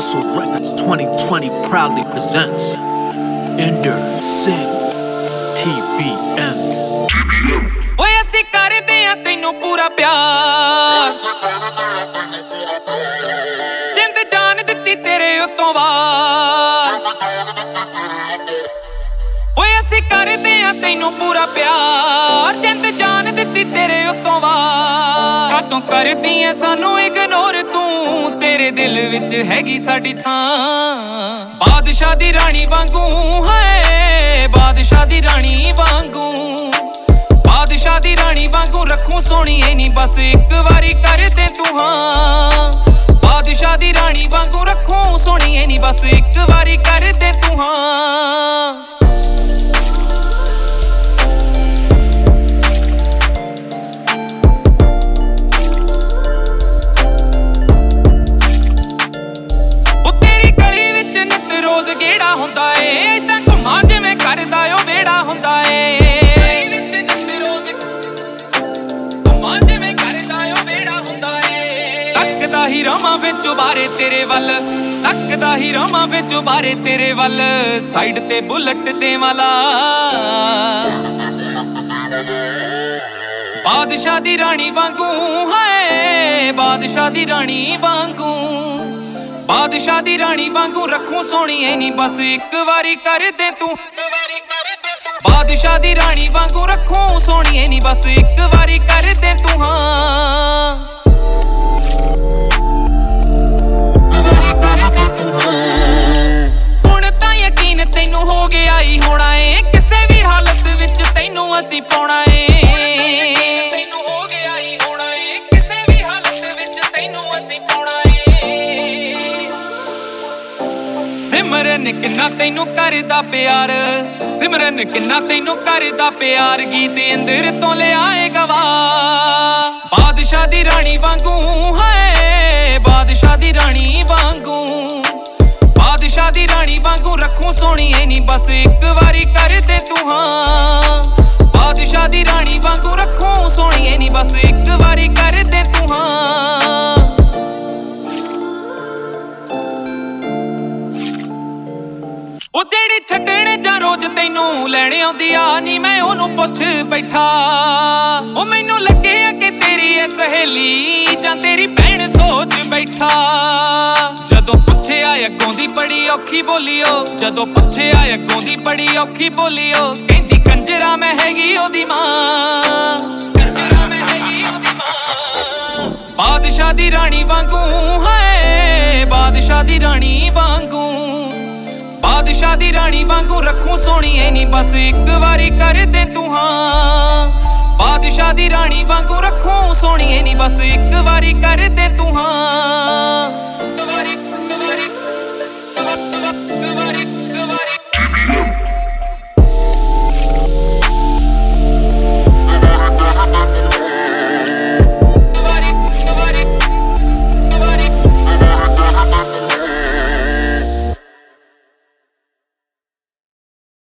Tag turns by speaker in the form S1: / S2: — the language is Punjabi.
S1: Hustle Records 2020 proudly presents Ender Singh TBM।
S2: ਓਏ ਅਸੀਂ ਕਰਦੇ ਆਂ ਤੈਨੂੰ ਪੂਰਾ ਪਿਆਰ, ਜਿੰਦ ਜਾਨ ਦਿੱਤੀ ਤੇਰੇ ਉਤੋਂ ਬਾਅਦ। ਓਏ ਅਸੀਂ ਕਰਦੇ ਆਂ ਤੈਨੂੰ ਪੂਰਾ ਪਿਆਰ, ਜਿੰਦ ਜਾਨ ਦਿੱਤੀ ਤੇਰੇ ਉਤੋਂ ਬਾਅਦ। ਕਾਤੋਂ ਕਰਦੀ ਐ ਸਾਨੂੰ ਇਗਨੋਰ ਤੂੰ, ਤੇਰੇ ਦਿਲ ਵਿੱਚ ਹੈਗੀ ਸਾਡੀ ਥਾਂ। ਬਾਦਸ਼ਾਹ ਦੀ ਰਾਣੀ ਵਾਂਗੂ ਹੈ, ਬਾਦਸ਼ਾਹ ਦੀ ਰਾਣੀ ਵਾਂਗੂ, ਬਾਦਸ਼ਾਹ ਦੀ ਰਾਣੀ ਵਾਂਗੂ ਰੱਖੂ ਸੋਹਣੀਏ ਨੀ ਬਸ ਇੱਕ ਵਾਰੀ ਕਰ ਦੇ ਤੂੰ ਹਾਂ। ਬਾਦਸ਼ਾਹ ਦੀ ਰਾਣੀ ਵਾਂਗੂ ਰੱਖੂ ਸੋਹਣੀਏ ਨੀ ਬਸ ਇੱਕ ਵਾਰੀ ਕਰ ਦੇ ਤੂੰ ਹਾਂ। ਉਹ ਤੇਰੀ ਗਲੀ ਵਿੱਚ ਨਿੱਤ ਰੋਜ਼ ਗੇੜਾ ਹੁੰਦਾ ਏ, ਏਦਾਂ ਘੁੰਮਾਂ ਜਿਵੇਂ ਕਰਦਾ ਓ ਵਿਹੜਾ ਹੁੰਦਾ ਏ। ਤੱਕਦਾ ਹੀ ਰਵਾਂ ਵਿੱਚ ਬਾਰੇ ਤੇਰੇ ਵੱਲ, ਤੱਕਦਾ ਹੀ ਰਵਾਂ ਵਿੱਚ ਬਾਰੇ ਤੇਰੇ ਵੱਲ, ਸਾਈਡ ਤੇ ਬੁਲਟ ਦੇ ਵਾਲਾ। ਬਾਦਸ਼ਾਹ ਦੀ ਰਾਣੀ ਵਾਂਗੂ ਹੈ, ਬਾਦਸ਼ਾਹ ਦੀ ਰਾਣੀ ਵਾਂਗੂ, ਬਾਦਸ਼ਾਹ ਦੀ ਰਾਣੀ ਵਾਂਗੂ ਰੱਖੂ ਸੋਹਣੀਏ ਨੀ ਬਸ ਇੱਕ ਵਾਰੀ ਕਰ ਦੇ ਤੂੰ। ਬਾਦਸ਼ਾਹ ਦੀ ਰਾਣੀ ਵਾਂਗੂ ਰੱਖੂ ਸੋਹਣੀਏ ਨੀ ਬਸ ਇੱਕ ਵਾਰੀ ਕਰ ਦੇ ਤੂੰ ਹਾਂ। ਹੁਣ ਤਾਂ ਯਕੀਨ ਤੈਨੂੰ ਹੋ ਗਿਆ ਹੀ ਹੋਣਾ ਏ, ਕਿਸੇ ਵੀ ਹਾਲਤ ਵਿੱਚ ਤੈਨੂੰ ਅਸੀਂ ਪਾਉਣਾ ਏ। ਤੈਨੂੰ ਹੋ ਗਿਆ ਹੀ ਹੋਣਾ ਏ, ਕਿਸੇ ਵੀ ਹਾਲਤ ਵਿੱਚ ਤੈਨੂੰ ਅਸੀਂ ਪਾਉਣਾ ਏ। ਸਿਮਰਨ ਕਿੰਨਾ ਤੈਨੂੰ ਕਰਦਾ ਪਿਆਰ, ਸਿਮਰਨ ਕਿੰਨਾ ਤੈਨੂੰ ਕਰਦਾ ਪਿਆਰ, ਗੀਤ ਅੰਦਰ ਤੋਂ ਲਿਆਏ ਗਵਾ। ਬਾਦਸ਼ਾਹ ਦੀ ਰਾਣੀ ਵਾਂਗੂ ਹੈ, ਬਾਦਸ਼ਾਹ ਦੀ ਰਾਣੀ ਵਾਂਗੂ, ਬਾਦਸ਼ਾਹ ਦੀ ਰਾਣੀ ਵਾਂਗੂ ਰੱਖੂ ਸੋਹਣੀਏ ਨੀ ਬਸ ਇੱਕ ਵਾਰੀ ਕਰ ਦੇ ਤੂੰ ਹਾਂ। ਬਾਦਸ਼ਾਹ ਦੀ ਰਾਣੀ ਵਾਂਗੂ ਰੱਖੂ ਸੋਹਣੀਏ ਨੀ ਬਸ ਇੱਕ ਵਾਰੀ ਕਰ ਦੇ ਤੂੰ ਹਾਂ। ਉਹ ਜਿਹੜੀ ਛੱਡਣ ਜਾਂ ਰੋਜ਼ ਤੈਨੂੰ ਲੈਣ ਆਉਂਦੀ ਆ ਨੀ, ਮੈਂ ਉਹਨੂੰ ਪੁੱਛ ਬੈਠਾ। ਉਹ ਮੈਨੂੰ ਲੱਗੇ ਆ ਕਿ ਤੇਰੀ ਐ ਸਹੇਲੀ ਜਾਂ ਤੇਰੀ ਭੈਣ ਸੋਚ ਬੈਠਾ। ਜਦੋਂ ਪੁੱਛਿਆ ਅੱਗੋਂ ਦੀ ਬੜੀ ਔਖੀ ਬੋਲੀਓ, ਜਦੋਂ ਪੁੱਛਿਆ ਅੱਗੋਂ ਦੀ ਬੜੀ ਔਖੀ ਬੋਲੀਓ, ਕਹਿੰਦੀ ਕੰਜਰਾ ਮੈਂ ਹੈਗੀ ਉਹਦੀ ਮਾਂ, ਕੰਜਰਾ ਮੈਂ ਹੈਗੀ ਉਹਦੀ ਮਾਂ। ਬਾਦਸ਼ਾਹ ਦੀ ਰਾਣੀ ਵਾਂਗੂ ਹੈ, ਬਾਦਸ਼ਾਹ ਦੀ ਰਾਣੀ ਵਾਂਗੂ, ਬਾਦਸ਼ਾਹ ਦੀ ਰਾਣੀ ਵਾਂਗੂ ਰੱਖੂ ਸੋਹਣੀਏ ਨੀ ਬਸ ਇੱਕ ਵਾਰੀ ਕਰ ਦੇ ਤੂੰ ਹਾਂ। ਬਾਦਸ਼ਾਹ ਦੀ ਰਾਣੀ ਵਾਂਗੂ ਰੱਖੂ ਸੋਹਣੀਏ ਨੀ ਬਸ ਇੱਕ ਵਾਰੀ ਕਰ ਦੇ ਤੂੰ ਹਾਂ।